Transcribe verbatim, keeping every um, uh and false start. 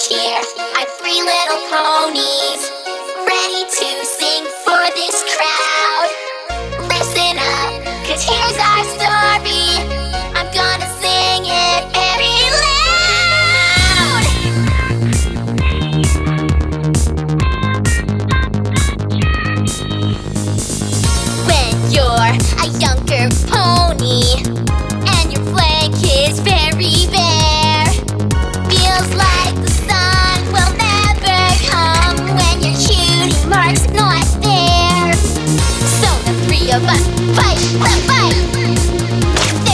cheer. I'm three little ponies, ready to sing for this crowd. Listen up, cause here's our story. I'm gonna sing it very loud. When you're a younger pony and your flank is very bare, feels like the sun will never come when your cutie mark's not there. So the three of us fight the fight.